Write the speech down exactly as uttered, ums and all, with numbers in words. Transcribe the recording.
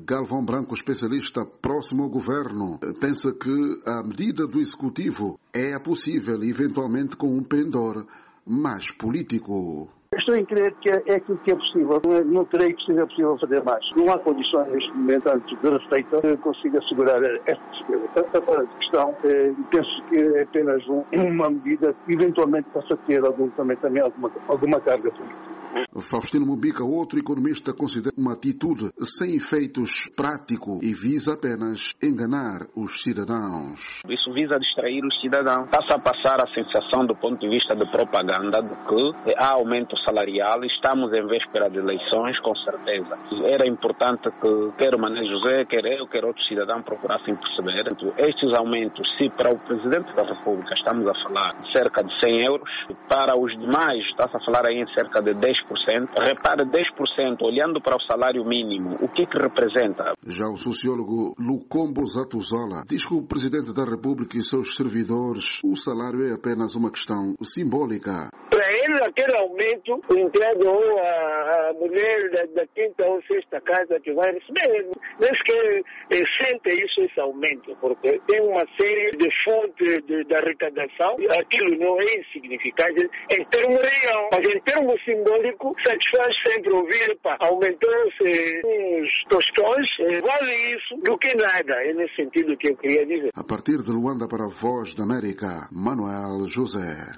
Galvão Branco, especialista próximo ao governo, pensa que a medida do executivo é possível, eventualmente com um pendor mais político. Estou em crer que é aquilo que é possível. Não terei que seja possível fazer mais. Não há condições neste momento, antes de receita, que consiga assegurar esta despesa. Esta fora de questão, penso que é apenas uma medida que eventualmente possa ter algum, também, também alguma, alguma carga política. Faustino Mubica, outro economista, considera uma atitude sem efeitos práticos e visa apenas enganar os cidadãos. Isso visa distrair os cidadãos. Passa a passar a sensação do ponto de vista de propaganda de que há aumento salarial, estamos em véspera de eleições, com certeza. Era importante que quer o Mané José, quer eu, quer outro cidadão procurassem perceber. Estes aumentos, se para o Presidente da República estamos a falar de cerca de cem euros, para os demais está-se a falar aí em cerca de dez por cento. Repare, dez por cento, olhando para o salário mínimo, o que que representa? Já o sociólogo Lucombo Zatuzola diz que o Presidente da República e seus servidores, o salário é apenas uma questão simbólica. Para ele, aquele aumento entregou a, a mulher da, da quinta ou sexta casa que vai receber. Nem sequer sente isso, esse aumento, porque tem uma série de fontes de, de arrecadação. Aquilo não é insignificante em termos real, mas em termos simbólico, satisfaz sempre ouvir, pá, aumentou-se uns tostões, vale isso do que nada. É nesse sentido que eu queria dizer. A partir de Luanda para a Voz da América, Manuel José.